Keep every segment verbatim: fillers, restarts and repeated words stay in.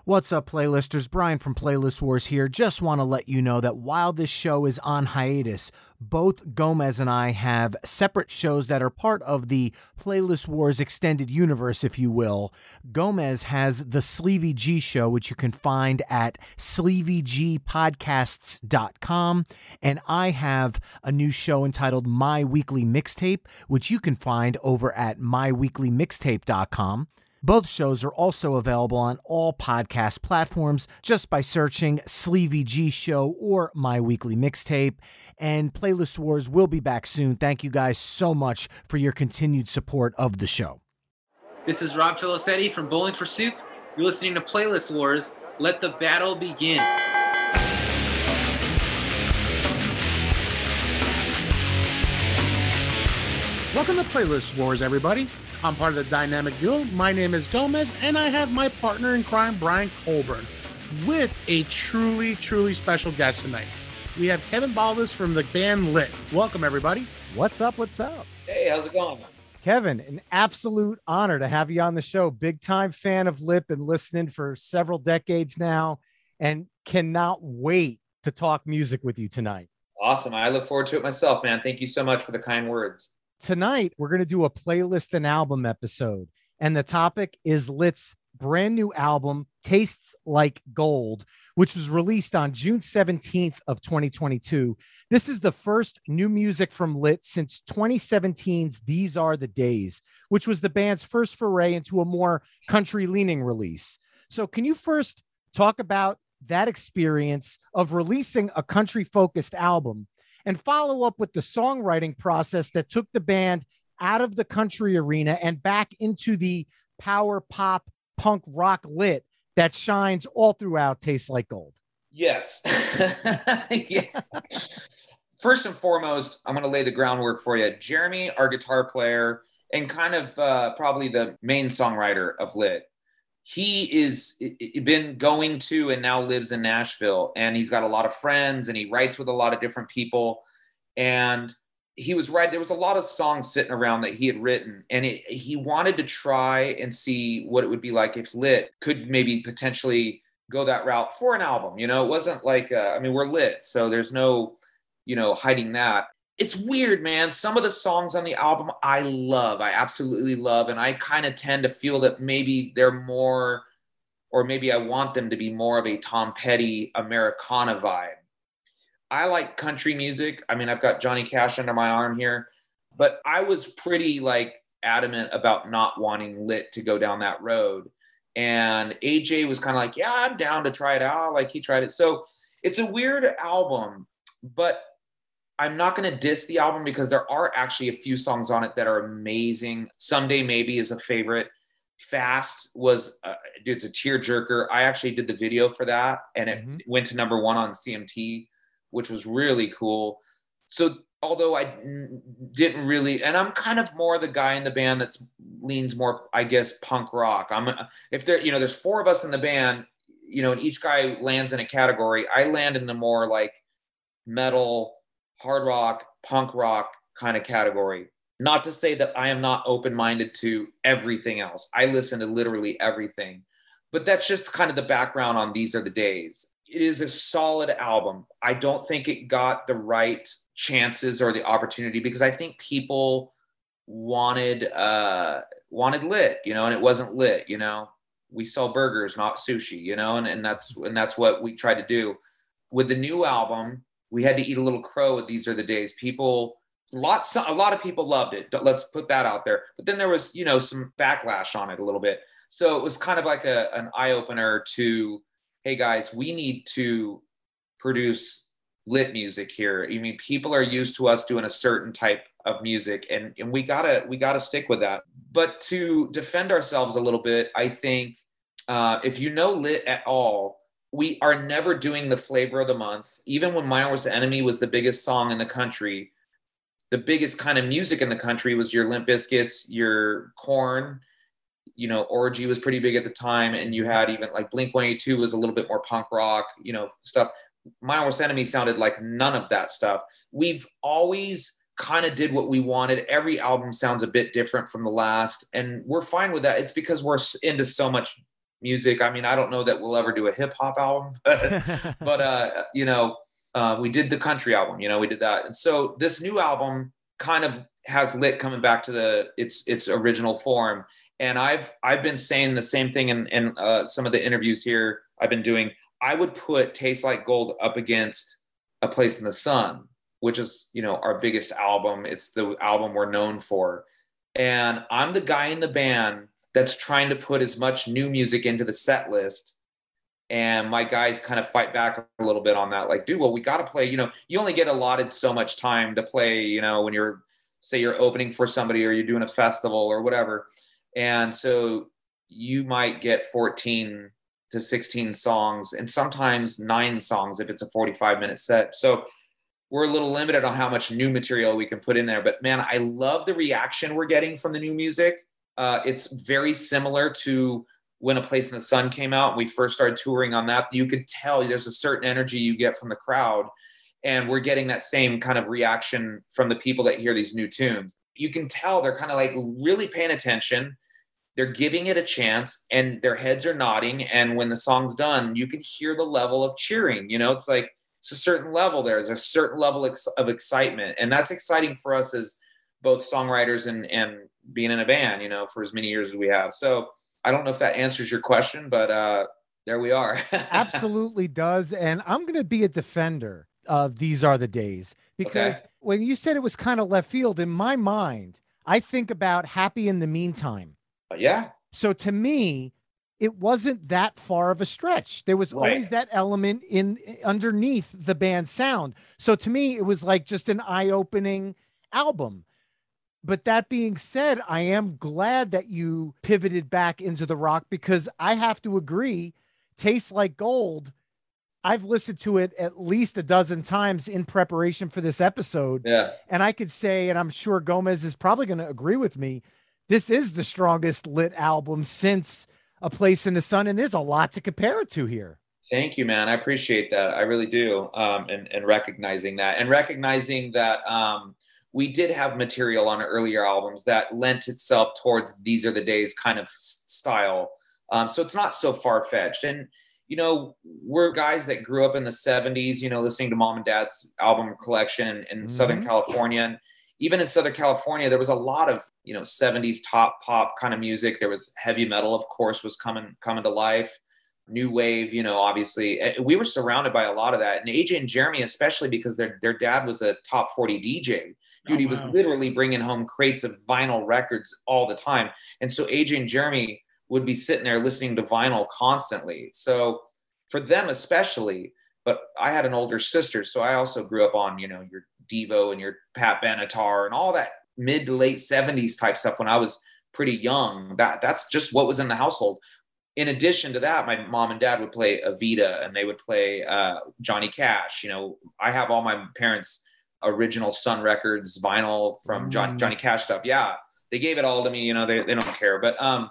What's up, playlisters? Brian from Playlist Wars here. Just want to let you know that while this show is on hiatus, both Gomez and I have separate shows that are part of the Playlist Wars extended universe, if you will. Gomez has the Sleevy G Show, which you can find at sleevy g podcasts dot com, and I have a new show entitled My Weekly Mixtape, which you can find over at my weekly mixtape dot com. Both shows are also available on all podcast platforms just by searching Sleevy G Show or My Weekly Mixtape. And Playlist Wars will be back soon. Thank you guys so much for your continued support of the show. This is Rob Filicetti from Bowling for Soup. You're listening to Playlist Wars. Let the battle begin. Welcome to Playlist Wars, everybody. I'm part of the dynamic duo. My name is Gomez, and I have my partner in crime, Brian Colburn, with a truly, truly special guest tonight. We have Kevin Baldas from the band Lit. Welcome, everybody. What's up? What's up? Hey, how's it going? Kevin, an absolute honor to have you on the show. Big time fan of Lit, been listening for several decades now, and cannot wait to talk music with you tonight. Awesome. I look forward to it myself, man. Thank you so much for the kind words. Tonight, we're going to do a playlist and album episode, and the topic is Lit's brand new album, Tastes Like Gold, which was released on June seventeenth of twenty twenty-two. This is the first new music from Lit since twenty seventeen's These Are the Days, which was the band's first foray into a more country-leaning release. So can you first talk about that experience of releasing a country-focused album, and follow up with the songwriting process that took the band out of the country arena and back into the power pop punk rock Lit that shines all throughout Tastes Like Gold? Yes. Yeah. First and foremost, I'm going to lay the groundwork for you. Jeremy, our guitar player, and kind of uh, probably the main songwriter of Lit, he is been going to and now lives in Nashville, and he's got a lot of friends and he writes with a lot of different people. And he was right. There was a lot of songs sitting around that he had written, and it, he wanted to try and see what it would be like if Lit could maybe potentially go that route for an album. You know, it wasn't like, uh, I mean, we're Lit, so there's no, you know, hiding that. It's weird, man. Some of the songs on the album I love, I absolutely love. And I kind of tend to feel that maybe they're more, or maybe I want them to be more of a Tom Petty Americana vibe. I like country music. I mean, I've got Johnny Cash under my arm here, but I was pretty like adamant about not wanting Lit to go down that road. And A J was kind of like, yeah, I'm down to try it out. Like he tried it. So it's a weird album, but I'm not going to diss the album because there are actually a few songs on it that are amazing. Someday Maybe is a favorite. Fast was, uh, dude, it's a tearjerker. I actually did the video for that, and it mm-hmm. went to number one on C M T, which was really cool. So although I didn't really, and I'm kind of more the guy in the band that leans more, I guess, punk rock. I'm if there, you know, there's four of us in the band, you know, and each guy lands in a category. I land in the more like metal, hard rock, punk rock kind of category. Not to say that I am not open-minded to everything else. I listen to literally everything, but that's just kind of the background on These Are the Days. It is a solid album. I don't think it got the right chances or the opportunity because I think people wanted, uh, wanted Lit, you know, and it wasn't Lit, you know, we sell burgers, not sushi, you know, and, and that's, and that's what we tried to do with the new album. We had to eat a little crow with These Are the Days. People, lots, a lot of people loved it. Let's put that out there. But then there was, you know, some backlash on it a little bit. So it was kind of like a, an eye opener to, hey guys, we need to produce Lit music here. I mean, people are used to us doing a certain type of music, and, and we gotta, we gotta stick with that. But to defend ourselves a little bit, I think uh, if you know Lit at all, we are never doing the flavor of the month. Even when My Worst Enemy was the biggest song in the country, the biggest kind of music in the country was your Limp Bizkits, your Korn, you know, Orgy was pretty big at the time. And you had even like Blink one eighty-two was a little bit more punk rock, you know, stuff. My Worst Enemy sounded like none of that stuff. We've always kind of did what we wanted. Every album sounds a bit different from the last, and we're fine with that. It's because we're into so much music. I mean, I don't know that we'll ever do a hip hop album, but, but uh, you know, uh, we did the country album, you know, we did that. And so this new album kind of has Lit coming back to the its its original form. And I've I've been saying the same thing in, in uh, some of the interviews here I've been doing. I would put Tastes Like Gold up against A Place in the Sun, which is, you know, our biggest album. It's the album we're known for. And I'm the guy in the band that's trying to put as much new music into the set list. And my guys kind of fight back a little bit on that. Like, dude, well, we got to play, you know, you only get allotted so much time to play, you know, when you're, say you're opening for somebody or you're doing a festival or whatever. And so you might get fourteen to sixteen songs and sometimes nine songs if it's a forty-five minute set. So we're a little limited on how much new material we can put in there. But man, I love the reaction we're getting from the new music. Uh, it's very similar to when A Place in the Sun came out. We first started touring on that. You could tell there's a certain energy you get from the crowd. And we're getting that same kind of reaction from the people that hear these new tunes. You can tell they're kind of like really paying attention. They're giving it a chance and their heads are nodding. And when the song's done, you can hear the level of cheering. You know, it's like, it's a certain level there. There's a certain level of excitement. And that's exciting for us as both songwriters and, and being in a band, you know, for as many years as we have. So I don't know if that answers your question, but uh, there we are. Absolutely does. And I'm going to be a defender of These Are the Days, because okay. when you said it was kind of left field, in my mind, I think about Happy in the Meantime. Uh, yeah. So to me, it wasn't that far of a stretch. There was right. always that element in underneath the band's sound. So to me, it was like just an eye-opening album. But that being said, I am glad that you pivoted back into the rock, because I have to agree, Tastes Like Gold, I've listened to it at least a dozen times in preparation for this episode. Yeah. And I could say, and I'm sure Gomez is probably going to agree with me, this is the strongest Lit album since A Place in the Sun. And there's a lot to compare it to here. Thank you, man. I appreciate that. I really do. Um, and, and recognizing that and recognizing that um, we did have material on earlier albums that lent itself towards These Are the Days kind of style. Um, so it's not so far-fetched. And, you know, we're guys that grew up in the seventies, you know, listening to mom and dad's album collection in, in mm-hmm. Southern California. And even in Southern California, there was a lot of, you know, seventies top pop kind of music. There was heavy metal, of course, was coming, coming to life. New wave, you know, obviously. We were surrounded by a lot of that. And A J and Jeremy, especially because their, their dad was a top forty D J. Dude, oh, he was wow. literally bringing home crates of vinyl records all the time. And so A J and Jeremy would be sitting there listening to vinyl constantly. So for them especially, but I had an older sister, so I also grew up on, you know, your Devo and your Pat Benatar and all that mid to late seventies type stuff when I was pretty young. That that's just what was in the household. In addition to that, my mom and dad would play Evita and they would play uh, Johnny Cash. You know, I have all my parents' original Sun Records vinyl from John, Johnny Cash stuff. Yeah, they gave it all to me. You know, they, they don't care. But um,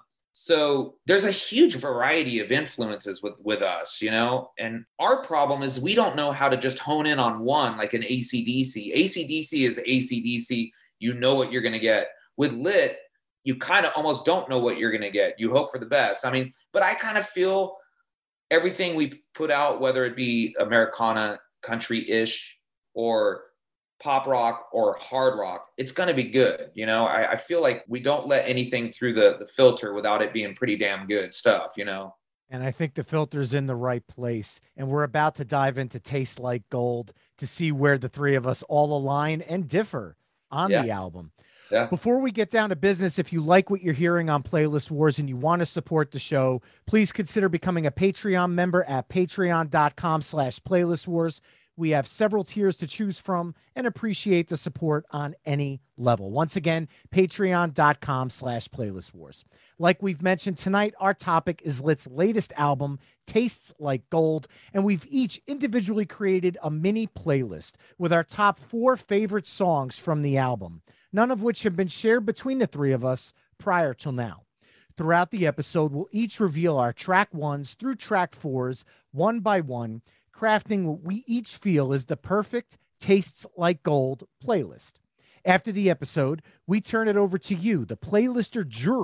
so there's a huge variety of influences with, with us, you know, and our problem is we don't know how to just hone in on one, like an A C D C. A C D C is A C D C. You know what you're going to get. With Lit, you kind of almost don't know what you're going to get. You hope for the best. I mean, but I kind of feel everything we put out, whether it be Americana, country-ish, or pop rock or hard rock, it's going to be good. You know, I, I feel like we don't let anything through the, the filter without it being pretty damn good stuff, you know? And I think the filter's in the right place. And we're about to dive into Tastes Like Gold to see where the three of us all align and differ on yeah. the album. Yeah. Before we get down to business, if you like what you're hearing on Playlist Wars and you want to support the show, please consider becoming a Patreon member at patreon.com slash Playlist Wars. We have several tiers to choose from and appreciate the support on any level. Once again, patreon.com slash Playlist Wars. Like we've mentioned tonight, our topic is Lit's latest album, Tastes Like Gold, and we've each individually created a mini playlist with our top four favorite songs from the album, none of which have been shared between the three of us prior till now. Throughout the episode, we'll each reveal our track ones through track fours, one by one, crafting what we each feel is the perfect Tastes Like Gold playlist. After the episode, we turn it over to you, the playlister jury,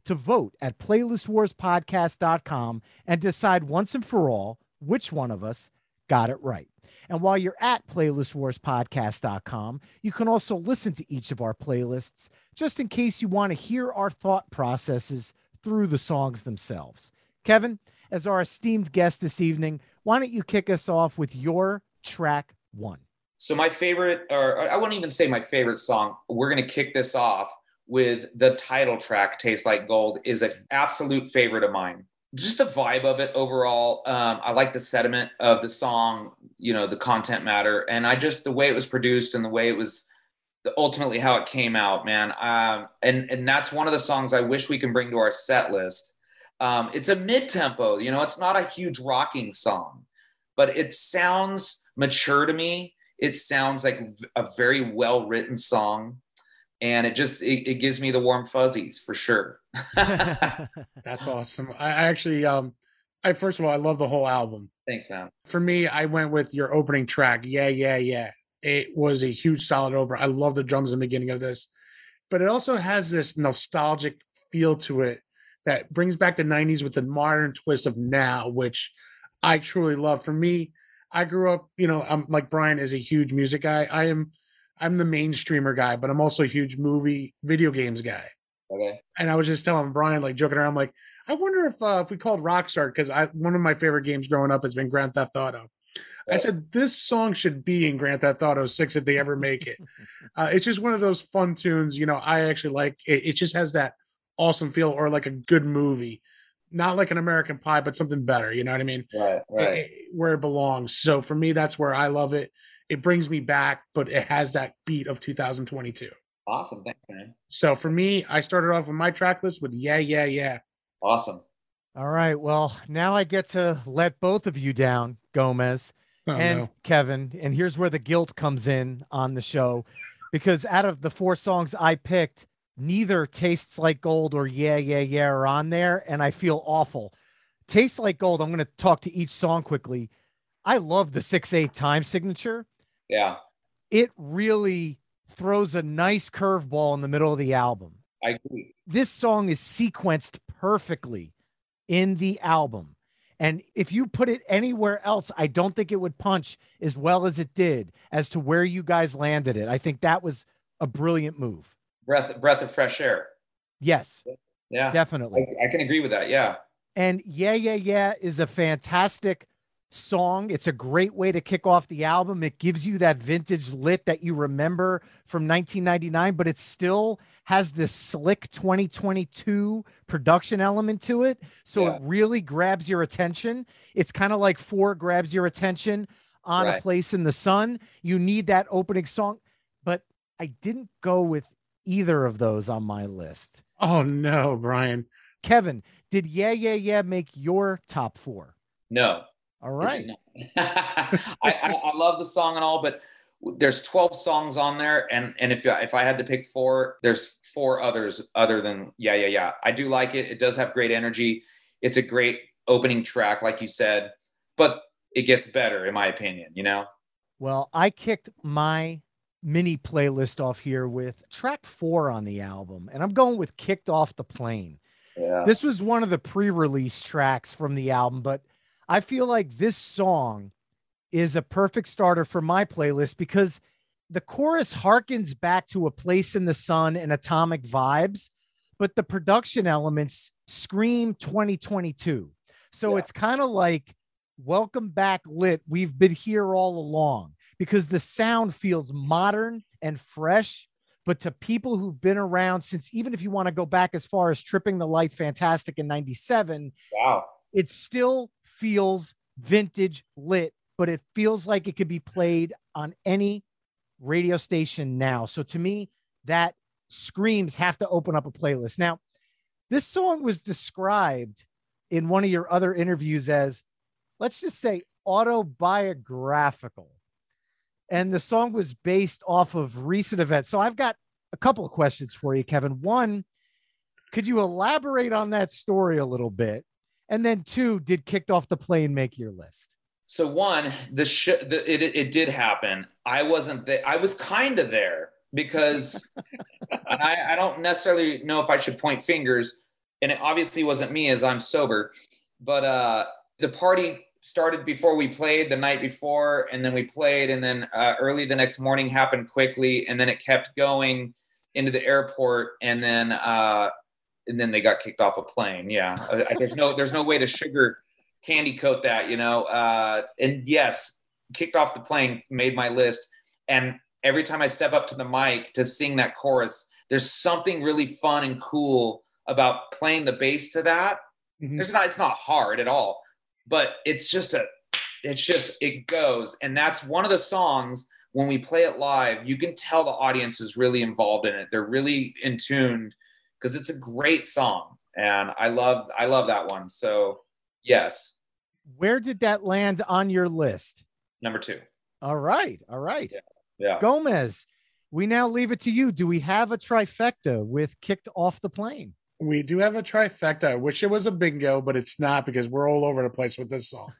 to vote at playlist wars podcast dot com and decide once and for all which one of us got it right. And while you're at playlist wars podcast dot com, you can also listen to each of our playlists just in case you want to hear our thought processes through the songs themselves. Kevin, as our esteemed guest this evening, why don't you kick us off with your track one? So my favorite, or I wouldn't even say my favorite song, we're going to kick this off with the title track, Tastes Like Gold, is an absolute favorite of mine. Just the vibe of it overall. Um, I like the sentiment of the song, you know, the content matter. And I just, the way it was produced and the way it was ultimately how it came out, man. Um, and, and that's one of the songs I wish we can bring to our set list. Um, it's a mid-tempo, you know, it's not a huge rocking song, but it sounds mature to me. It sounds like a very well-written song. And it just, it, it gives me the warm fuzzies for sure. That's awesome. I, I actually, um, I, first of all, I love the whole album. Thanks, man. For me, I went with your opening track. Yeah, yeah, yeah. It was a huge solid opener. I love the drums in the beginning of this, but it also has this nostalgic feel to it that brings back the nineties with the modern twist of now, which I truly love. For me, I grew up, you know, I'm like Brian is a huge music guy. I am, I'm the mainstreamer guy, but I'm also a huge movie, video games guy. Okay. And I was just telling Brian, like joking around, like, I wonder if uh, if we called Rockstar, because I one of my favorite games growing up has been Grand Theft Auto. I said, this song should be in Grand Theft Auto six if they ever make it. uh, it's just one of those fun tunes, you know, I actually like. It, it just has that awesome feel, or like a good movie. Not like an American Pie, but something better, you know what I mean? Right, right. It, where it belongs. So for me, that's where I love it. It brings me back, but it has that beat of two thousand twenty-two. Awesome. Thanks, man. So for me, I started off with my track list with Yeah, Yeah, Yeah. Awesome. All right. Well, now I get to let both of you down, Gomez Oh, and no. Kevin. And here's where the guilt comes in on the show, because out of the four songs I picked, neither Tastes Like Gold or Yeah, Yeah, Yeah are on there. And I feel awful. Tastes Like Gold, I'm going to talk to each song quickly. I love the six eight time signature. Yeah, It really throws a nice curveball in the middle of the album. I agree. This song is sequenced perfectly in the album. And if you put it anywhere else, I don't think it would punch as well as it did as to where you guys landed it. I think that was a brilliant move. Breath, breath of fresh air. Yes, Yeah, definitely. I, I can agree with that. Yeah. And Yeah, Yeah, Yeah is a fantastic song. It's a great way to kick off the album. It gives you that vintage lit that you remember from nineteen ninety-nine, but it still has this slick twenty twenty-two production element to it. So Yeah. it really grabs your attention. It's kind of like Four grabs your attention on Right. A Place in the Sun. You need that opening song, but I didn't go with either of those on my list. Oh, no, Brian. Kevin, did Yeah, Yeah, Yeah make your top four? No. All right. I, I, I love the song and all, but there's twelve songs on there, and and if if I had to pick four, there's four others other than Yeah, Yeah, Yeah. I do like it. It does have great energy. It's a great opening track, like you said, but it gets better, in my opinion. You know. Well, I kicked my mini playlist off here with track four on the album, and I'm going with Kicked Off the Plane. Yeah. This was one of the pre-release tracks from the album, but I feel like this song is a perfect starter for my playlist because the chorus harkens back to A Place in the Sun and Atomic Vibes, but the production elements scream twenty twenty-two. So Yeah. it's kind of like Welcome Back Lit. We've been here all along, because the sound feels modern and fresh, but to people who've been around since, even if you want to go back as far as Tripping the Light Fantastic in ninety-seven, Wow. it still feels vintage lit, but it feels like it could be played on any radio station now. So to me, that screams have to open up a playlist. Now, this song was described in one of your other interviews as, let's just say, autobiographical. And the song was based off of recent events. So I've got a couple of questions for you, Kevin. One, could you elaborate on that story a little bit? And then two, did Kicked Off the Plane make your list? So one, the, sh- the it, it did happen. I wasn't there. I was kind of there because and I, I don't necessarily know if I should point fingers. and it obviously wasn't me as I'm sober, but uh, the party started before we played the night before, and then we played, and then uh, early the next morning happened quickly, and then it kept going into the airport, and then uh, and then they got kicked off a plane. Yeah, uh, there's no there's no way to sugar candy coat that, you know. Uh, and yes, kicked off the plane made my list, and every time I step up to the mic to sing that chorus, there's something really fun and cool about playing the bass to that. Mm-hmm. There's not it's not hard at all. But it's just a, it's just, it goes. And that's one of the songs, when we play it live, you can tell the audience is really involved in it. They're really in tuned because it's a great song. And I love, I love that one. So yes. Where did that land on your list? Number two. All right. All right. Yeah. yeah. Gomez, we now leave it to you. Do we have a trifecta with Kicked Off the Plane? We do have a trifecta. I wish it was a bingo, but it's not because we're all over the place with this song.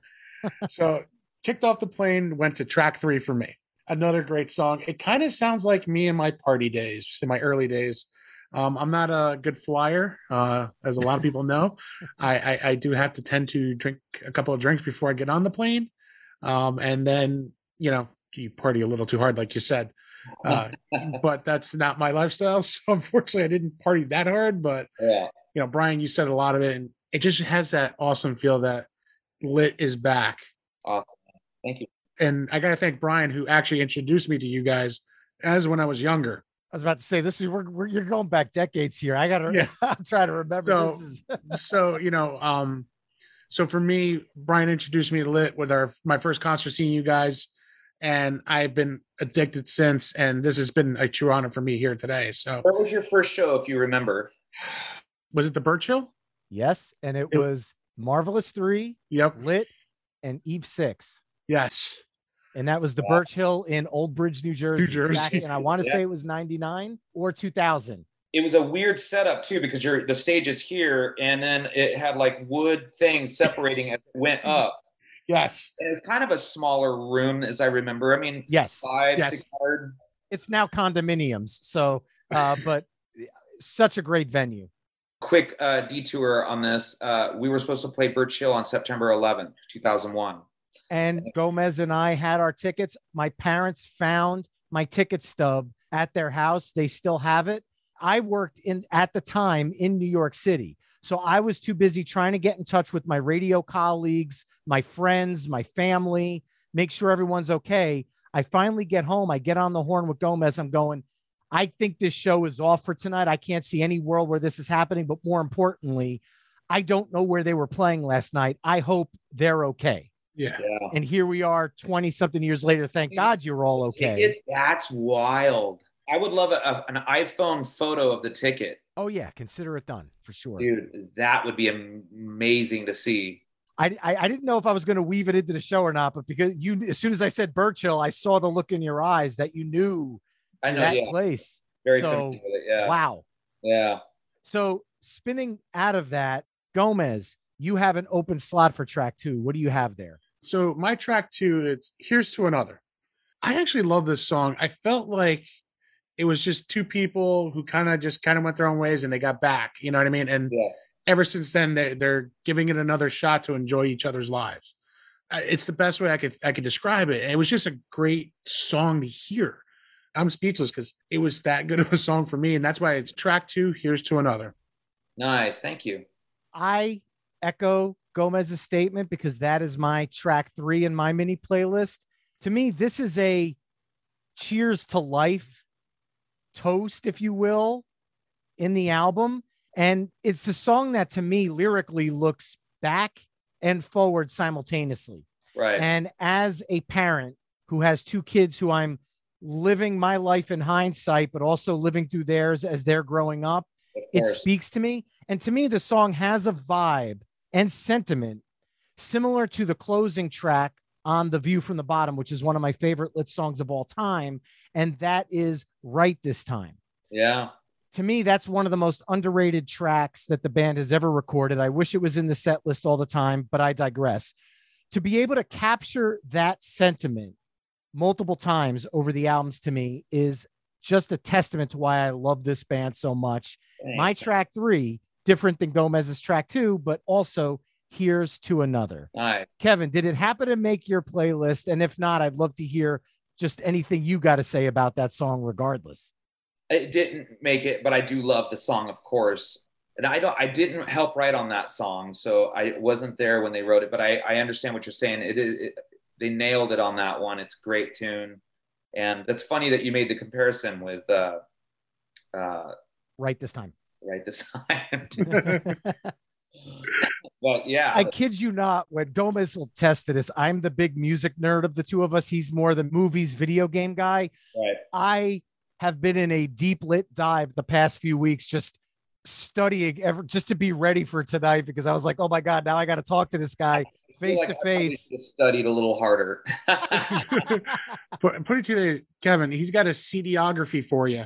So Kicked Off the Plane went to track three for me. Another great song. It kind of sounds like me in my party days, in my early days. Um, I'm not a good flyer, uh, as a lot of people know. I, I, I do have to tend to drink a couple of drinks before I get on the plane. Um, and then, you know, you party a little too hard, like you said. Uh, but that's not my lifestyle. So unfortunately I didn't party that hard, but yeah. you know, Brian, you said a lot of it, and it just has that awesome feel that Lit is back. Awesome. Thank you. And I got to thank Brian, who actually introduced me to you guys as when I was younger. I was about to say this is we're, we're you're going back decades here. I gotta yeah. I'm trying to remember. So, this is so you know, um, so for me, Brian introduced me to Lit with our my first concert seeing you guys. And I've been addicted since, and this has been a true honor for me here today. So, what was your first show, if you remember? Was it the Birchill? Yes, and it, it was Marvelous Three, yep, Lit, and Eve Six. Yes, and that was the yeah. Birchill in Old Bridge, New Jersey. New Jersey, back, and I want to yeah. say it was ninety-nine or two thousand. It was a weird setup too, because you're the stage is here, and then it had like wood things separating yes. as it went up. Yes. And it's kind of a smaller room, as I remember. I mean, yes. five, yes. six hard. It's now condominiums. So, uh, but such a great venue. Quick uh, detour on this. Uh, we were supposed to play Birchill on September eleventh, two thousand one. And Gomez and I had our tickets. My parents found my ticket stub at their house. They still have it. I worked in at the time in New York City. So I was too busy trying to get in touch with my radio colleagues, my friends, my family, make sure everyone's okay. I finally get home. I get on the horn with Gomez. I'm going, I think this show is off for tonight. I can't see any world where this is happening. But more importantly, I don't know where they were playing last night. I hope they're okay. Yeah. yeah. And here we are twenty something years later. Thank God you're all okay. It's, that's wild. I would love a, a, an iPhone photo of the ticket. Oh, yeah. Consider it done for sure. Dude, that would be amazing to see. I, I, I didn't know if I was going to weave it into the show or not, but because you, as soon as I said Birchill, I saw the look in your eyes that you knew I know, that yeah. place. Very so, yeah. wow. Yeah. So spinning out of that, Gomez, you have an open slot for track two. What do you have there? So my track two, it's Here's to Another. I actually love this song. I felt like it was just two people who kind of just kind of went their own ways and they got back. You know what I mean? And yeah. ever since then, they, they're giving it another shot to enjoy each other's lives. Uh, it's the best way I could I could describe it. And it was just a great song to hear. I'm speechless because it was that good of a song for me. And that's why it's track two, Here's to Another. Nice. Thank you. I echo Gomez's statement because that is my track three in my mini playlist. To me, this is a cheers to life toast, if you will, in the album. And it's a song that to me lyrically looks back and forward simultaneously. Right. And as a parent who has two kids who I'm living my life in hindsight, but also living through theirs as they're growing up, it speaks to me. And to me, the song has a vibe and sentiment similar to the closing track on The View from the Bottom, which is one of my favorite Lit songs of all time. And that is Right This Time. Yeah. To me, that's one of the most underrated tracks that the band has ever recorded. I wish it was in the set list all the time, but I digress. To be able to capture that sentiment multiple times over the albums to me is just a testament to why I love this band so much. Thanks. My track three different than Gomez's track two, but also Here's to Another. All right. Kevin, did it happen to make your playlist? And if not, I'd love to hear just anything you got to say about that song regardless. It didn't make it, but I do love the song, of course. And I don't, I didn't help write on that song, so I wasn't there when they wrote it, but I, I understand what you're saying. It is, it, they nailed it on that one. It's a great tune. And that's funny that you made the comparison with, uh, uh, Right This Time. Right This Time. But yeah, I kid you not, when Gomez will test to this, I'm the big music nerd of the two of us. He's more the movies, video game guy. Right. I have been in a deep lit dive the past few weeks, just studying ever just to be ready for tonight, because I was like, oh my God, now I got to talk to this guy face like to I face. just studied a little harder. put, put it to the Kevin. He's got a CDography for you.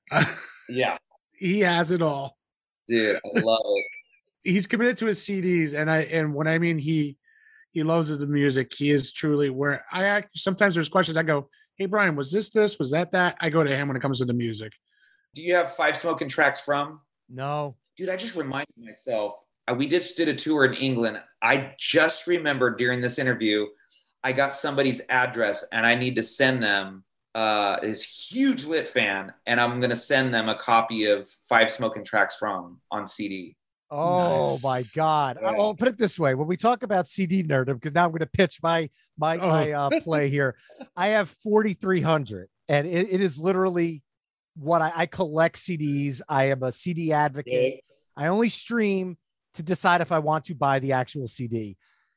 Yeah. He has it all. Dude, I love it. He's committed to his C Ds, and I and when I mean he he loves the music, he is truly where I act. Sometimes there's questions I go, hey Brian, was this this? Was that that? I go to him when it comes to the music. Do you have Five Smoking Tracks From? No. Dude, I just reminded myself. uh, We just did a tour in England. I just remembered during this interview, I got somebody's address and I need to send them uh, this huge Lit fan, and I'm going to send them a copy of Five Smoking Tracks From on C D. Oh Nice. my God. Yeah. I'll put it this way. When we talk about C D nerdom, because now I'm going to pitch my, my, Oh. my uh, play here. I have forty-three hundred, and it, it is literally what I, I collect C Ds. I am a C D advocate. I only stream to decide if I want to buy the actual C D.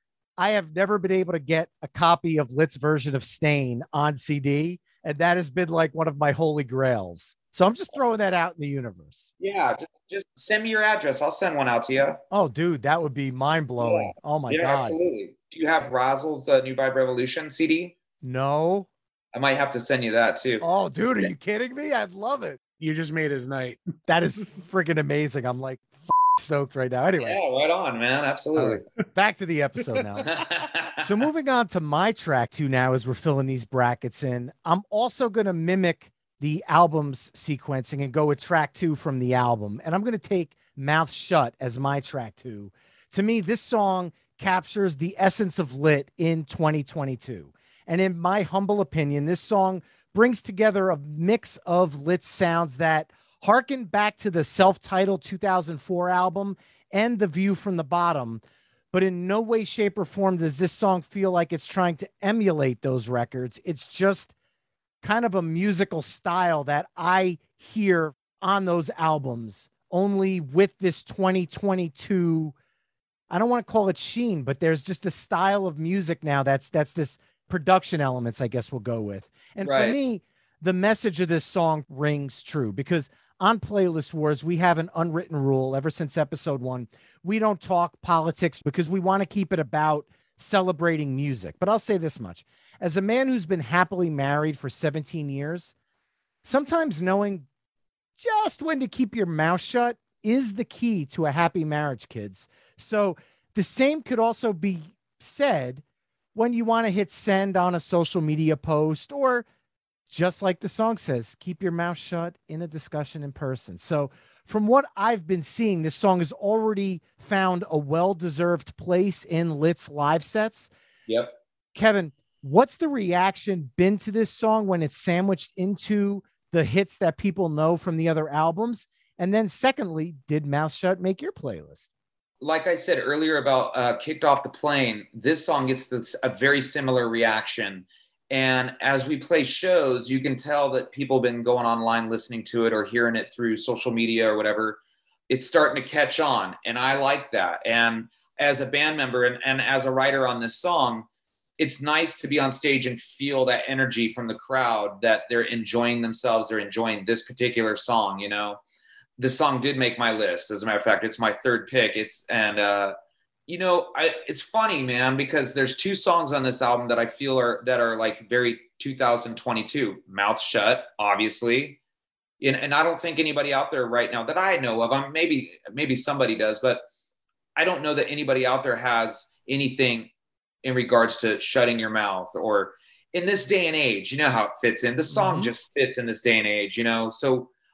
I have never been able to get a copy of Lit's version of Stain on C D, and that has been like one of my holy grails. So I'm just throwing that out in the universe. Yeah, just, just send me your address. I'll send one out to you. Oh, dude, that would be mind blowing. Yeah. Oh my yeah, God. absolutely. Do you have Razzle's uh, New Vibe Revolution C D? No. I might have to send you that too. Oh, dude, are you kidding me? I'd love it. You just made his night. That is freaking amazing. I'm like f- stoked right now. Anyway, Yeah, right on, man. Absolutely. back to the episode now. So moving on to my track two now, as we're filling these brackets in, I'm also going to mimic the album's sequencing and go with track two from the album. And I'm going to take Mouth Shut as my track two. To me, this song captures the essence of Lit in twenty twenty-two. And in my humble opinion, this song brings together a mix of Lit sounds that harken back to the self-titled two thousand four album and The View from the Bottom. But in no way, shape, or form does this song feel like it's trying to emulate those records. It's just kind of a musical style that I hear on those albums, only with this twenty twenty-two, I don't want to call it sheen, but there's just a style of music now that's that's this production elements, I guess we'll go with. And Right. for me, the message of this song rings true, because on Playlist Wars, we have an unwritten rule ever since episode one. We don't talk politics because we want to keep it about celebrating music. But I'll say this much. As a man who's been happily married for seventeen years, sometimes knowing just when to keep your mouth shut is the key to a happy marriage, kids. So the same could also be said when you want to hit send on a social media post, or just like the song says, keep your mouth shut in a discussion in person. So from what I've been seeing, this song has already found a well-deserved place in Lit's live sets. Yep. Kevin, what's the reaction been to this song when it's sandwiched into the hits that people know from the other albums? And then secondly, did Mouth Shut make your playlist? Like I said earlier about uh, Kicked Off the Plane, this song gets this, a very similar reaction. And as we play shows, you can tell that people have been going online listening to it or hearing it through social media or whatever. It's starting to catch on. And I like that. And as a band member and, and as a writer on this song, it's nice to be on stage and feel that energy from the crowd that they're enjoying themselves. They're enjoying this particular song, you know. This song did make my list. As a matter of fact, it's my third pick. It's, and, uh, you know, I, it's funny, man, because there's two songs on this album that I feel are, that are like very two thousand twenty-two. Mouth Shut, obviously. And, and I don't think anybody out there right now that I know of, um, maybe, maybe somebody does, but I don't know that anybody out there has anything in regards to shutting your mouth, or in this day and age, you know how it fits in. The song Mhm. just fits in this day and age, you know? So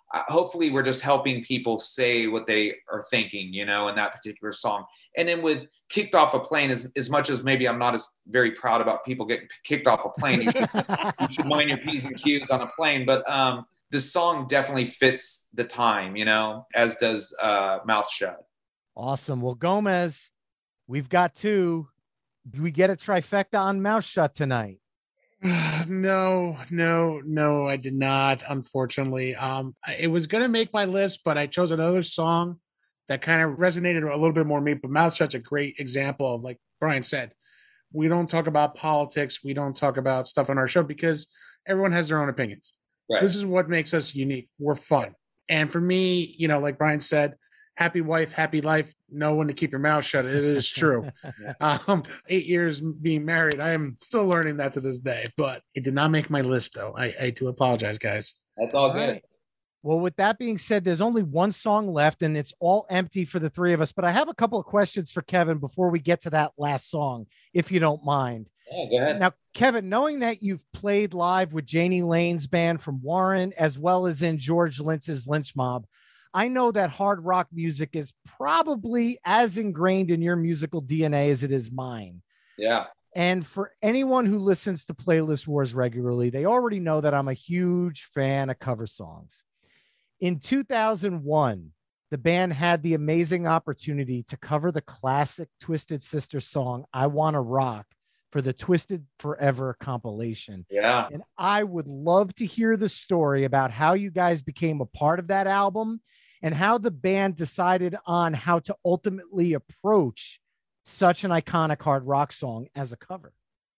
uh, hopefully we're just helping people say what they are thinking, you know, in that particular song. And then with Kicked Off a Plane, as, as much as maybe I'm not as very proud about people getting kicked off a plane, you should, you should mind your P's and Q's on a plane. But um, the song definitely fits the time, you know, as does uh, Mouth Shut. Awesome. Well, Gomez, we've got two. Do we get a trifecta on Mouth Shut tonight? No, no, no, I did not, unfortunately. Um, it was going to make my list, but I chose another song that kind of resonated a little bit more with me. But Mouth Shut's a great example of, like Brian said, we don't talk about politics. We don't talk about stuff on our show because everyone has their own opinions. Right. This is what makes us unique. We're fun. And for me, you know, like Brian said, happy wife, happy life. Know when to keep your mouth shut. It is true. um, eight years being married, I am still learning that to this day. But it did not make my list, though. I, I do apologize, guys. That's all, all good. Right. Well, with that being said, there's only one song left, and it's all empty for the three of us. But I have a couple of questions for Kevin before we get to that last song, if you don't mind. Yeah, go ahead. Now, Kevin, knowing that you've played live with Jani Lane's band from Warren, as well as in George Lynch's Lynch Mob, I know that hard rock music is probably as ingrained in your musical D N A as it is mine. Yeah. And for anyone who listens to Playlist Wars regularly, they already know that I'm a huge fan of cover songs. In two thousand one, the band had the amazing opportunity to cover the classic Twisted Sister song, I Wanna Rock, for the Twisted Forever compilation. Yeah. And I would love to hear the story about how you guys became a part of that album and how the band decided on how to ultimately approach such an iconic hard rock song as a cover.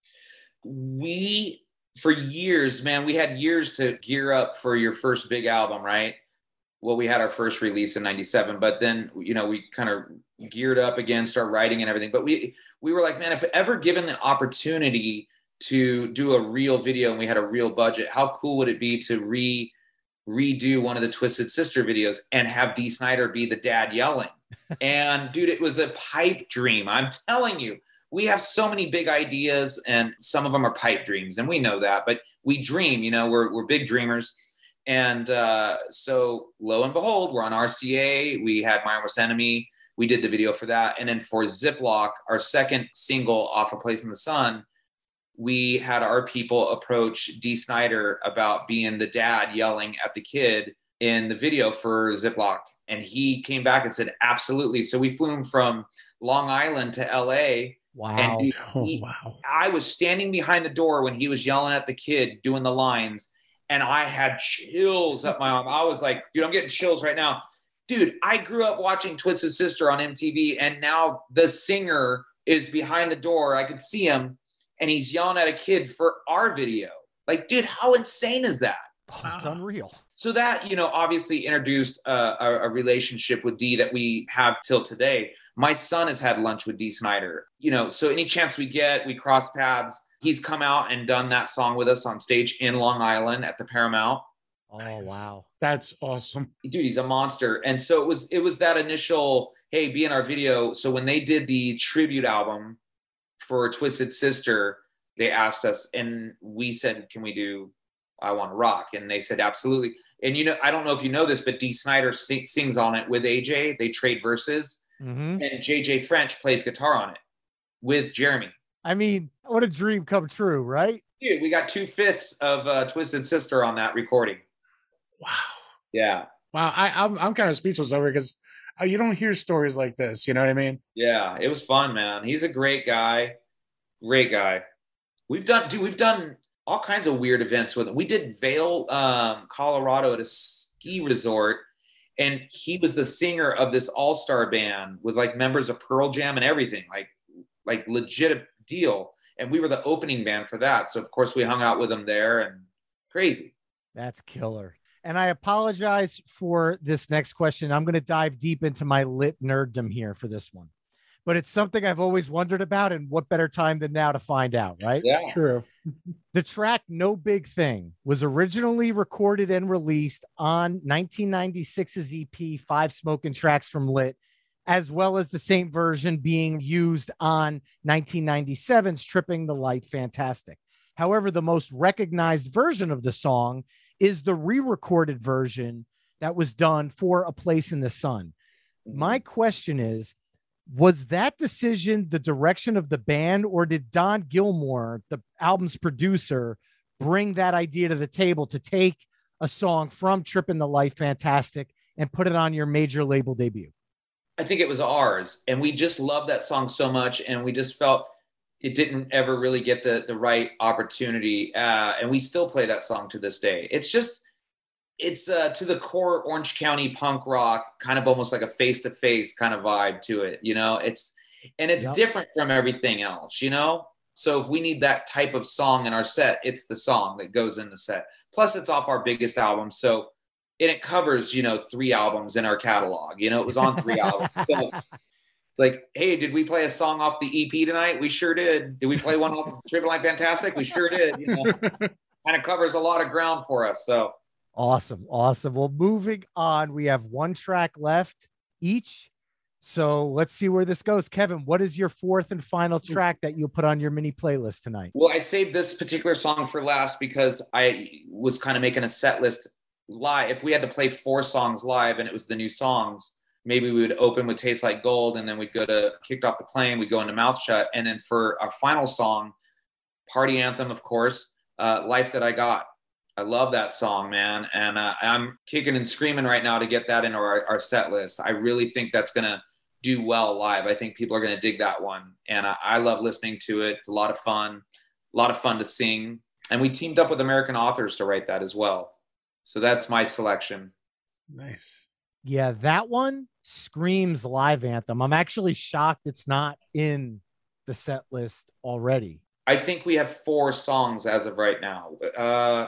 We, for years, man, we had years to gear up for your first big album, right? Well, we had our first release in ninety-seven, but then, you know, we kind of geared up again, start writing and everything. But we, we were like, man, if ever given the opportunity to do a real video and we had a real budget, how cool would it be to re redo one of the Twisted Sister videos and have Dee Snider be the dad yelling? And dude, it was a pipe dream. I'm telling you, we have so many big ideas and some of them are pipe dreams and we know that, but we dream, you know, we're, we're big dreamers. And uh, so lo and behold, we're on R C A. We had My Worst Enemy. We did the video for that. And then for Ziploc, our second single off of Place in the Sun, we had our people approach Dee Snider about being the dad yelling at the kid in the video for Ziploc. And he came back and said, absolutely. So we flew him from Long Island to L A. Wow. And he, Oh, he, wow. I was standing behind the door when he was yelling at the kid doing the lines. And I had chills up my arm. I was like, dude, I'm getting chills right now. Dude, I grew up watching Twisted Sister on M T V. And now the singer is behind the door. I could see him. And he's yelling at a kid for our video. Like, dude, how insane is that? Oh, it's unreal. So that, you know, obviously introduced uh, a, a relationship with Dee that we have till today. My son has had lunch with Dee Snider. You know, so any chance we get, we cross paths. He's come out and done that song with us on stage in Long Island at the Paramount. Oh, wow. That's awesome. Dude, he's a monster. And so it was, it was that initial, hey, be in our video. So when they did the tribute album for Twisted Sister, they asked us and we said, can we do I Wanna Rock? And they said, absolutely. And, you know, I don't know if you know this, but Dee Snider sing, sings on it with A J. They trade verses. Mm-hmm. And J J French plays guitar on it with Jeremy. I mean, what a dream come true, right? Dude, we got two fifths of uh, Twisted Sister on that recording. Wow. Yeah. Wow. I, I'm, I'm kind of speechless over because uh, you don't hear stories like this. You know what I mean? Yeah. It was fun, man. He's a great guy. Great guy. We've done, dude, we've done all kinds of weird events with him. We did Vail, um, Colorado at a ski resort. And he was the singer of this all-star band with like members of Pearl Jam and everything, like, like legit deal. And we were the opening band for that. So of course we hung out with him there and crazy. That's killer. And I apologize for this next question. I'm going to dive deep into my lit nerddom here for this one, but it's something I've always wondered about, and what better time than now to find out, right? Yeah, true. The track No Big Thing was originally recorded and released on nineteen ninety-six's E P Five Smoking Tracks from Lit, as well as the same version being used on nineteen ninety-seven's Tripping the Light Fantastic. However, the most recognized version of the song is the re-recorded version that was done for A Place in the Sun. Mm-hmm. My question is, was that decision the direction of the band, or did Don Gilmore, the album's producer, bring that idea to the table to take a song from Trippin' the Life Fantastic and put it on your major label debut? I think it was ours, and we just loved that song so much, and we just felt it didn't ever really get the the right opportunity, uh, and we still play that song to this day. It's just, it's uh, to the core Orange County punk rock, kind of almost like a face-to-face kind of vibe to it, you know? It's and it's Yep. different from everything else, you know? So if we need that type of song in our set, it's the song that goes in the set. Plus, it's off our biggest album, so and it covers, you know, three albums in our catalog. You know, it was on three albums. So it's like, hey, did we play a song off the E P tonight? We sure did. Did we play one off of Trippin' Life Fantastic? We sure did. You know, kind of covers a lot of ground for us. So Awesome. Awesome. Well, moving on, we have one track left each. So let's see where this goes. Kevin, what is your fourth and final track that you'll put on your mini playlist tonight? Well, I saved this particular song for last because I was kind of making a set list live. If we had to play four songs live and it was the new songs, maybe we would open with Taste Like Gold, and then we'd go to Kicked Off the Plane, we'd go into Mouth Shut. And then for our final song, party anthem, of course, uh, Life That I Got. I love that song, man. And uh, I'm kicking and screaming right now to get that into our, our set list. I really think that's going to do well live. I think people are going to dig that one. And I, I love listening to it. It's a lot of fun, a lot of fun to sing. And we teamed up with American authors to write that as well. So that's my selection. Nice. Yeah, that one screams live anthem. I'm actually shocked it's not in the set list already. I think we have four songs as of right now. Uh,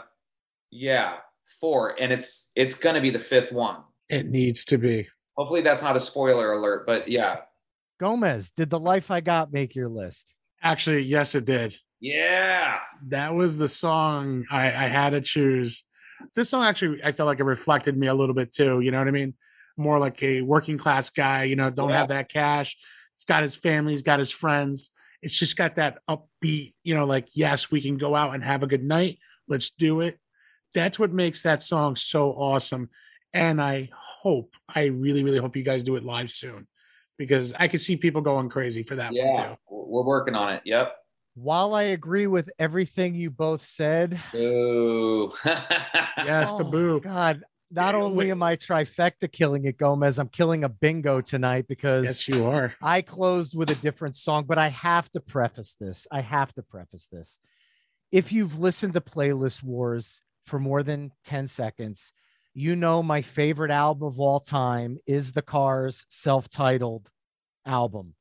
yeah, four. And it's it's going to be the fifth one. It needs to be. Hopefully that's not a spoiler alert, but yeah. Gomez, did The Life I Got make your list? Actually, yes, it did. Yeah. That was the song I, I had to choose. This song actually, I felt like it reflected me a little bit too. You know what I mean? More like a working class guy, you know, don't Yeah. have that cash. He's got his family, he's got his friends. It's just got that upbeat, you know, like, yes, we can go out and have a good night. Let's do it. That's what makes that song so awesome. And I hope, I really, really hope you guys do it live soon, because I could see people going crazy for that Yeah. one too. We're working on it. Yep. While I agree with everything you both said, Ooh. Yes, the oh, boo. God, not Yeah, only wait. am I trifecta killing it, Gomez, I'm killing a bingo tonight because Yes, you are. I closed with a different song, but I have to preface this. I have to preface this. If you've listened to Playlist Wars for more than ten seconds, you know my favorite album of all time is the Cars' self-titled album.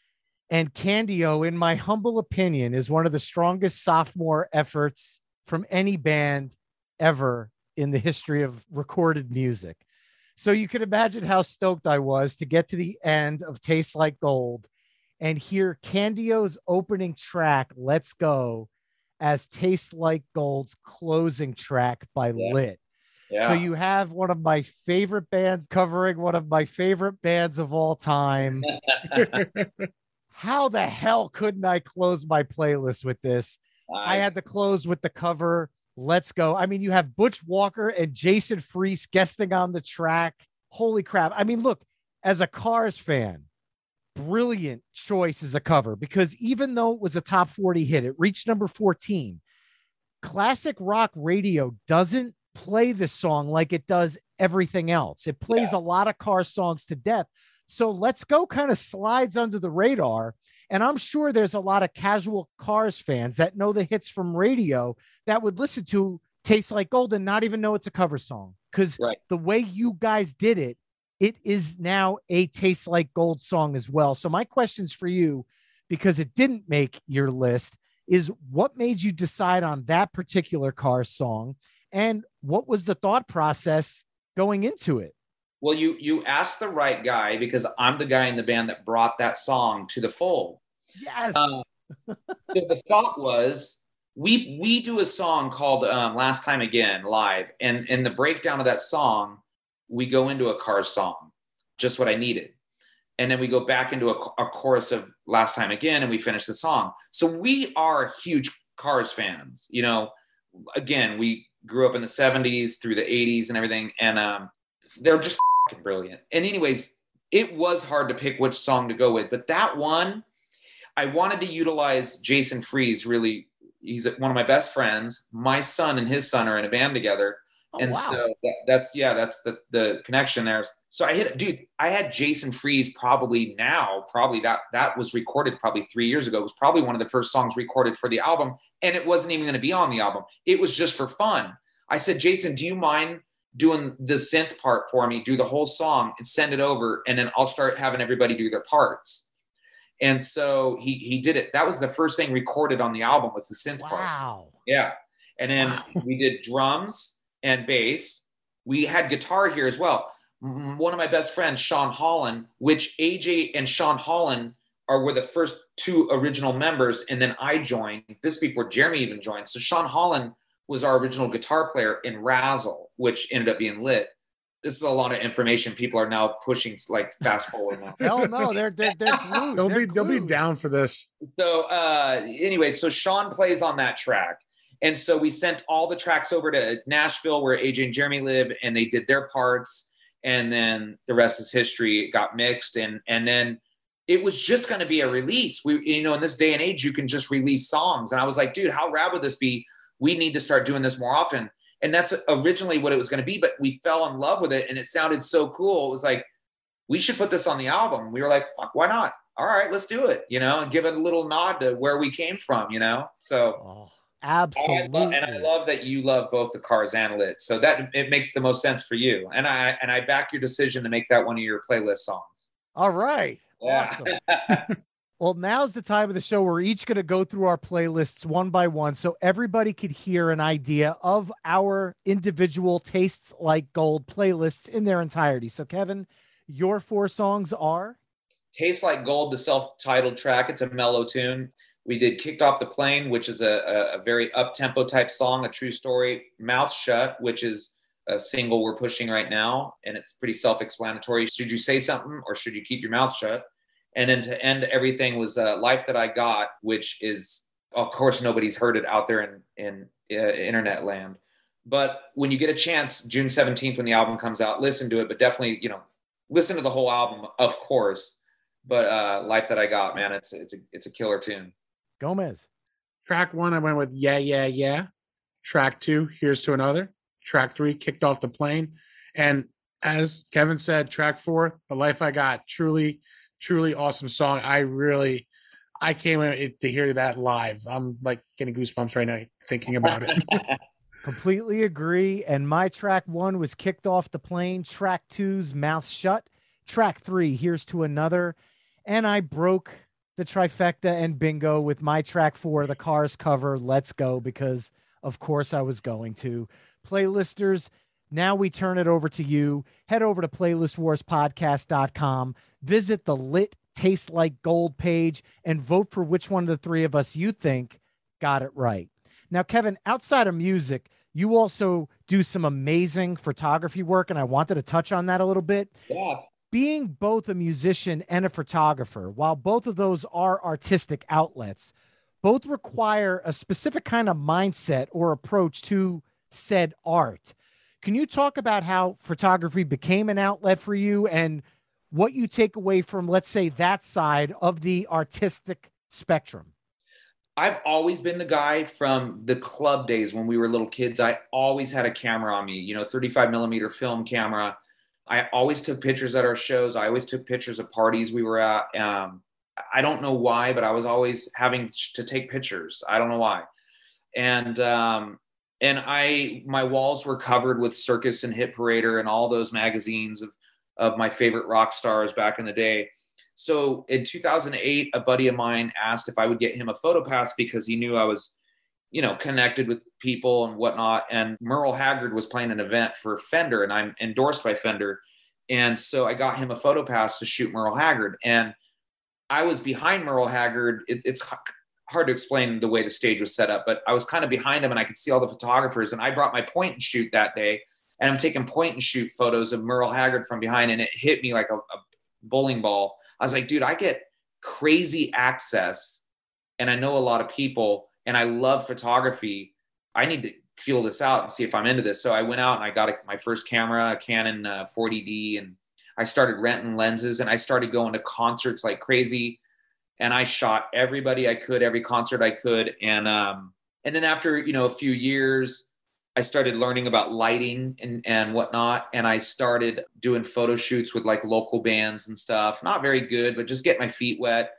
And Candio, in my humble opinion, is one of the strongest sophomore efforts from any band ever in the history of recorded music. So you can imagine how stoked I was to get to the end of Tastes Like Gold and hear Candio's opening track, Let's Go, as Tastes Like Gold's closing track by Yeah. Lit. Yeah. So you have one of my favorite bands covering one of my favorite bands of all time. How the hell couldn't I close my playlist with this? I had to close with the cover, Let's Go. I mean, you have Butch Walker and Jason Freese guesting on the track. Holy crap. I mean, look, as a Cars fan, brilliant choice as a cover, because even though it was a top forty hit, it reached number fourteen. Classic rock radio doesn't play this song like it does everything else. It plays Yeah. a lot of Cars songs to death. So Let's Go kind of slides under the radar. And I'm sure there's a lot of casual Cars fans that know the hits from radio that would listen to Tastes Like Gold and not even know it's a cover song. Because Right. the way you guys did it, it is now a Tastes Like Gold song as well. So my questions for you, because it didn't make your list, is what made you decide on that particular Cars song? And what was the thought process going into it? Well, you you asked the right guy, because I'm the guy in the band that brought that song to the fold. Yes. Uh, so the thought was, we we do a song called um, Last Time Again live, and in the breakdown of that song, we go into a Cars song, Just What I Needed. And then we go back into a, a chorus of Last Time Again, and we finish the song. So we are huge Cars fans. You know, again, we grew up in the seventies through the eighties and everything. And um, they're just fucking brilliant. And anyways, it was hard to pick which song to go with, but that one, I wanted to utilize Jason Freeze. Really, he's one of my best friends. My son and his son are in a band together. Oh, and wow. so that, that's, yeah, that's the, the connection there. So I hit, dude, I had Jason Freeze probably now, probably that, that was recorded probably three years ago. It was probably one of the first songs recorded for the album. And it wasn't even going to be on the album. It was just for fun. I said, Jason, do you mind doing the synth part for me, do the whole song and send it over. And then I'll start having everybody do their parts. And so he, he did it. That was the first thing recorded on the album was the synth wow. part. Wow. Yeah. And then wow. we did drums and bass. We had guitar here as well. One of my best friends, Sean Holland, which A J and Sean Holland are were the first two original members. And then I joined this before Jeremy even joined. So Sean Holland was our original guitar player in Razzle, which ended up being Lit. This is a lot of information people are now pushing, like fast forward now. Hell no, they're they're they're glued. They'll they're be they'll be glued. down for this. So uh, anyway, so Sean plays on that track. And so we sent all the tracks over to Nashville where A J and Jeremy live, and they did their parts. And then the rest is history. It got mixed. And, and then it was just going to be a release. We, you know, in this day and age, you can just release songs. And I was like, dude, how rad would this be? We need to start doing this more often. And that's originally what it was going to be, but we fell in love with it and it sounded so cool. It was like, we should put this on the album. We were like, fuck, why not? All right, let's do it, you know, and give it a little nod to where we came from, you know? So oh, absolutely. I love, and I love that you love both the Cars and Lit. So that it makes the most sense for you. And I, and I back your decision to make that one of your playlist songs. All right. Yeah. Awesome. Well, now's the time of the show. We're each going to go through our playlists one by one so everybody could hear an idea of our individual Tastes Like Gold playlists in their entirety. So, Kevin, your four songs are? Tastes Like Gold, the self-titled track. It's a mellow tune. We did Kicked Off the Plane, which is a, a, a very up-tempo type song, a true story. Mouth Shut, which is a single we're pushing right now, and it's pretty self-explanatory. Should you say something or should you keep your mouth shut? And then to end everything was uh, Life That I Got, which is, of course, nobody's heard it out there in, in uh, internet land. But when you get a chance, June seventeenth, when the album comes out, listen to it. But definitely, you know, listen to the whole album, of course. But uh, Life That I Got, man, it's it's a, it's a killer tune. Gomez. Track one, I went with Yeah, Yeah, Yeah. Track two, Here's to Another. Track three, Kicked Off the Plane. And as Kevin said, track four, The Life I Got. Truly, truly awesome song. I really, I came in to hear that live. I'm like getting goosebumps right now thinking about it. Completely agree. And my track one was Kicked Off the Plane. Track two's Mouth Shut. Track three, Here's to Another. And I broke the trifecta and bingo with my track four, the Cars cover, Let's Go, because of course I was going to. Playlisters, now we turn it over to you. Head over to playlist wars podcast dot com, visit the Lit Taste Like Gold page, and vote for which one of the three of us you think got it right. Now, Kevin, outside of music, you also do some amazing photography work, and I wanted to touch on that a little bit. Yeah. Being both a musician and a photographer, while both of those are artistic outlets, both require a specific kind of mindset or approach to said art. Can you talk about how photography became an outlet for you and what you take away from, let's say, that side of the artistic spectrum? I've always been the guy from the club days when we were little kids. I always had a camera on me, you know, thirty-five millimeter film camera. I always took pictures at our shows. I always took pictures of parties we were at. Um, I don't know why, but I was always having to take pictures. I don't know why. And, um, and I, my walls were covered with Circus and Hit Parader and all those magazines of, of my favorite rock stars back in the day. So in two thousand eight, a buddy of mine asked if I would get him a photo pass because he knew I was, you know, connected with people and whatnot. And Merle Haggard was playing an event for Fender, and I'm endorsed by Fender. And so I got him a photo pass to shoot Merle Haggard. And I was behind Merle Haggard. It, it's hard to explain the way the stage was set up, but I was kind of behind him and I could see all the photographers. And I brought my point and shoot that day. And I'm taking point and shoot photos of Merle Haggard from behind. And it hit me like a, a bowling ball. I was like, dude, I get crazy access and I know a lot of people and I love photography. I need to feel this out and see if I'm into this. So I went out and I got a, my first camera, a Canon uh, forty D, and I started renting lenses, and I started going to concerts like crazy. And I shot everybody I could, every concert I could. And, um, and then after, you know, a few years, I started learning about lighting and, and whatnot. And I started doing photo shoots with like local bands and stuff. Not very good, but just get my feet wet.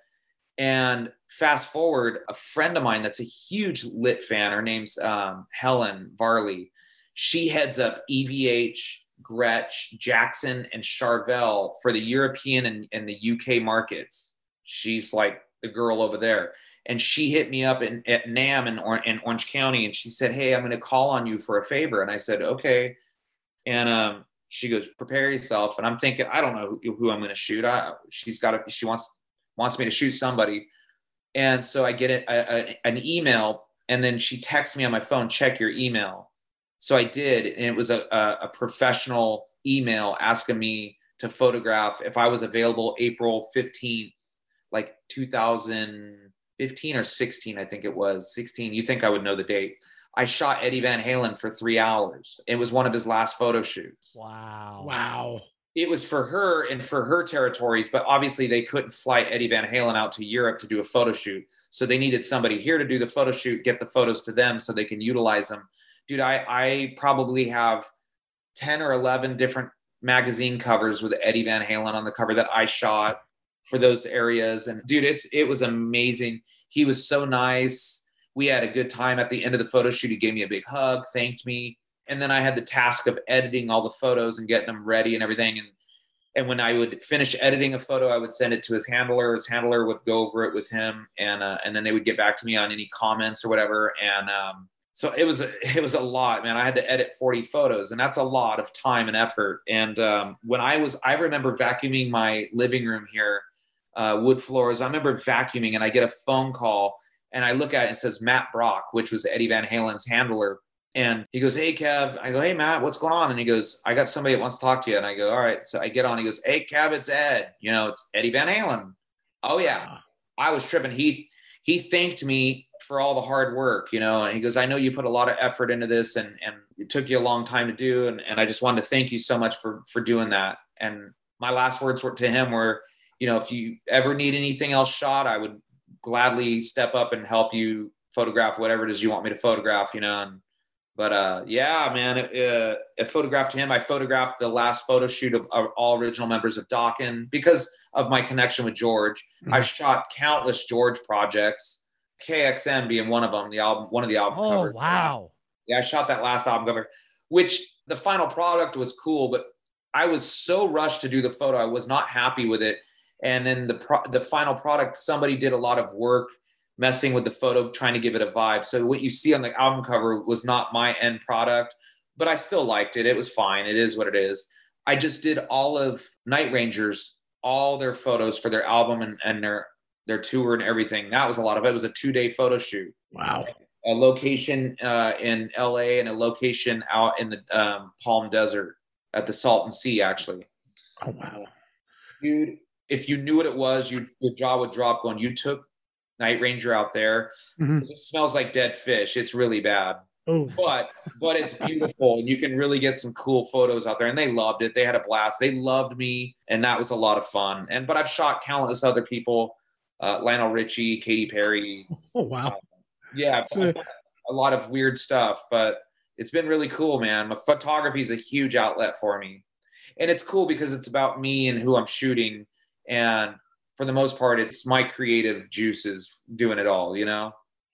And fast forward, a friend of mine that's a huge lit fan, her name's um, Helen Varley. She heads up E V H, Gretsch, Jackson, and Charvel for the European and, and the U K markets. She's like the girl over there. And she hit me up in, at NAMM in, or, in Orange County. And she said, hey, I'm going to call on you for a favor. And I said, okay. And um, she goes, prepare yourself. And I'm thinking, I don't know who, who I'm going to shoot. I, she's got to, she wants, wants me to shoot somebody. And so I get a, a, an email, and then she texts me on my phone, check your email. So I did. And it was a, a, a professional email asking me to photograph if I was available April fifteenth, like two thousand fifteen or sixteen, I think it was sixteen. You think I would know the date. I shot Eddie Van Halen for three hours. It was one of his last photo shoots. Wow. Wow. It was for her and for her territories, but obviously they couldn't fly Eddie Van Halen out to Europe to do a photo shoot. So they needed somebody here to do the photo shoot, get the photos to them so they can utilize them. Dude, I, I probably have ten or eleven different magazine covers with Eddie Van Halen on the cover that I shot for those areas. And dude, it's, it was amazing. He was so nice. We had a good time at the end of the photo shoot. He gave me a big hug, thanked me. And then I had the task of editing all the photos and getting them ready and everything. And, and when I would finish editing a photo, I would send it to his handler. His handler would go over it with him. And, uh, and then they would get back to me on any comments or whatever. And, um, so it was, a, it was a lot, man. I had to edit forty photos, and that's a lot of time and effort. And, um, when I was, I remember vacuuming my living room here, uh, wood floors. I remember vacuuming, and I get a phone call, and I look at it and it says Matt Brock, which was Eddie Van Halen's handler. And he goes, hey, Kev. I go, hey, Matt, what's going on? And he goes, I got somebody that wants to talk to you. And I go, all right. So I get on. He goes, hey, Kev, it's Ed. You know, it's Eddie Van Halen. Oh, yeah. I was tripping. He he thanked me for all the hard work, you know. And he goes, I know you put a lot of effort into this, and, and it took you a long time to do. And, and I just wanted to thank you so much for, for doing that. And my last words were to him were, you know, if you ever need anything else shot, I would gladly step up and help you photograph whatever it is you want me to photograph, you know. And But uh, yeah, man, it, it, I photographed him. I photographed the last photo shoot of, of all original members of Dokken because of my connection with George. Mm-hmm. I've shot countless George projects, K X M being one of them, the album, one of the album oh, covers. Oh, wow. Yeah, I shot that last album cover, which the final product was cool, but I was so rushed to do the photo. I was not happy with it. And then the pro- the final product, somebody did a lot of work messing with the photo, trying to give it a vibe. So what you see on the album cover was not my end product, but I still liked it. It was fine. It is what it is. I just did all of Night Rangers, all their photos for their album and, and their, their tour and everything. That was a lot of it. It was a two day photo shoot. Wow. A location uh, in L A and a location out in the um, Palm Desert at the Salton Sea, actually. Oh, wow. Dude, if you knew what it was, you, your jaw would drop going, you took Night Ranger out there. Mm-hmm. It smells like dead fish. It's really bad. Oh. But but it's beautiful, and you can really get some cool photos out there. And they loved it. They had a blast. They loved me, and that was a lot of fun. And but I've shot countless other people, uh, Lionel Richie, Katy Perry. Oh wow. Uh, yeah, so, a lot of weird stuff, but it's been really cool, man. My photography is a huge outlet for me, and it's cool because it's about me and who I'm shooting, and for the most part, it's my creative juices doing it all, you know?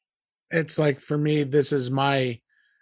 It's like, for me, this is my,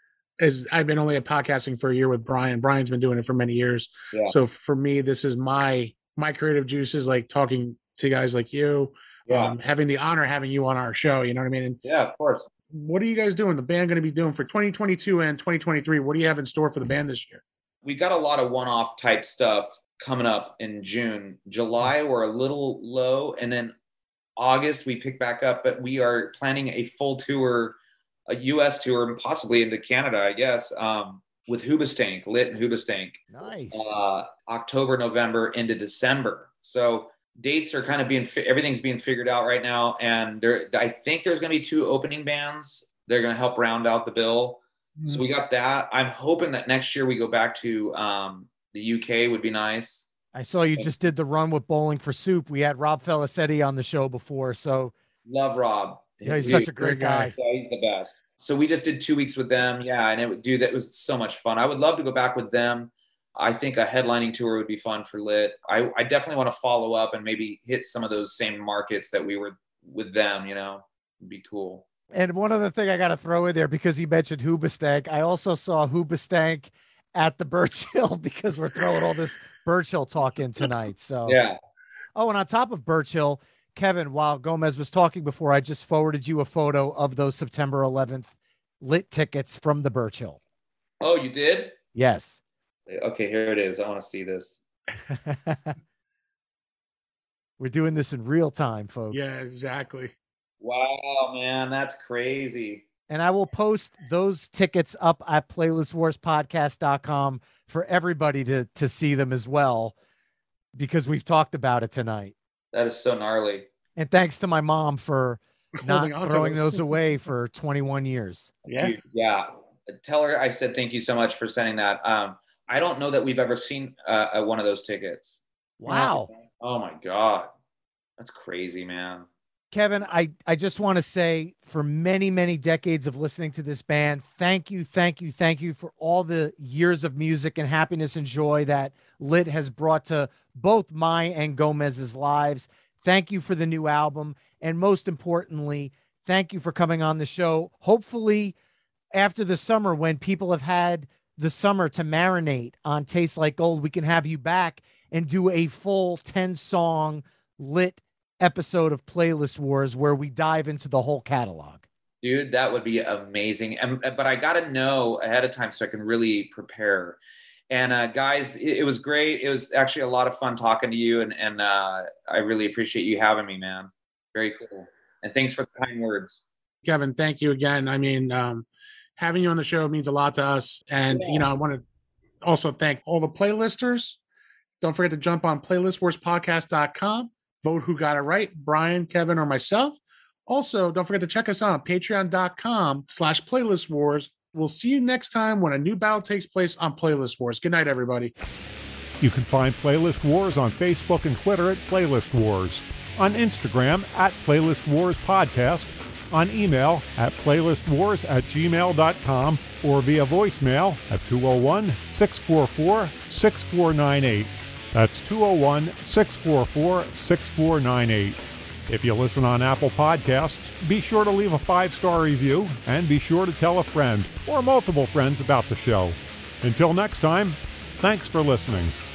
as I've been only at podcasting for a year with Brian. Brian's been doing it for many years. Yeah. So for me, this is my, my creative juices, like talking to guys like you, yeah. um, having the honor, having you on our show, you know what I mean? And yeah, of course. What are you guys doing? The band going to be doing for twenty twenty-two and twenty twenty-three? What do you have in store for the band this year? We got a lot of one-off type stuff coming up in June. July, we're a little low. And then August, we pick back up. But we are planning a full tour, a U S tour, and possibly into Canada, I guess, um, with Hoobastank, Lit and Hoobastank. Nice. Uh, October, November, into December. So dates are kind of being, everything's being figured out right now. And there, I think there's going to be two opening bands. They're going to help round out the bill. So we got that. I'm hoping that next year we go back to um, the U K would be nice. I saw you just did the run with Bowling for Soup. We had Rob Felicetti on the show before, so love Rob. Yeah, he's we, such a great guy. Yeah, he's the best. So we just did two weeks with them. Yeah, and it would do that was so much fun. I would love to go back with them. I think a headlining tour would be fun for Lit. I, I definitely want to follow up and maybe hit some of those same markets that we were with them, you know, it'd be cool. And one other thing I got to throw in there, because he mentioned Hoobastank, I also saw Hoobastank at the Birch Hill, because we're throwing all this Birch Hill talk in tonight. So yeah. Oh, and on top of Birch Hill, Kevin, while Gomez was talking before, I just forwarded you a photo of those September eleventh Lit tickets from the Birch Hill. Oh, you did? Yes. Okay, here it is. I want to see this. We're doing this in real time, folks. Yeah, exactly. Wow, man, that's crazy. And I will post those tickets up at playlist wars podcast dot com for everybody to, to see them as well, because we've talked about it tonight. That is so gnarly. And thanks to my mom for not throwing those. those away for twenty-one years. Yeah. Dude, yeah. Tell her I said thank you so much for sending that. Um, I don't know that we've ever seen uh, one of those tickets. Wow. Oh my God. That's crazy, man. Kevin, I, I just want to say, for many, many decades of listening to this band, thank you, thank you, thank you for all the years of music and happiness and joy that Lit has brought to both my and Gomez's lives. Thank you for the new album. And most importantly, thank you for coming on the show. Hopefully, after the summer, when people have had the summer to marinate on Tastes Like Gold, we can have you back and do a full ten song Lit episode of Playlist Wars where we dive into the whole catalog. Dude, that would be amazing. And, but I got to know ahead of time so I can really prepare. And uh, guys, it, it was great. It was actually a lot of fun talking to you. And, and uh, I really appreciate you having me, man. Very cool. And thanks for the kind words. Kevin, thank you again. I mean, um, having you on the show means a lot to us. And, yeah. you know, I want to also thank all the playlisters. Don't forget to jump on playlist wars podcast dot com. Vote who got it right, Brian, Kevin, or myself. Also, don't forget to check us out on patreon dot com slash playlist wars. We'll see you next time when a new battle takes place on Playlist Wars. Good night, everybody. You can find Playlist Wars on Facebook and Twitter at Playlist Wars, on Instagram at Playlist Wars Podcast, on email at playlistwars at gmail dot com, or via voicemail at two oh one, six four four, six four nine eight. That's two oh one, six four four, six four nine eight. If you listen on Apple Podcasts, be sure to leave a five-star review and be sure to tell a friend or multiple friends about the show. Until next time, thanks for listening.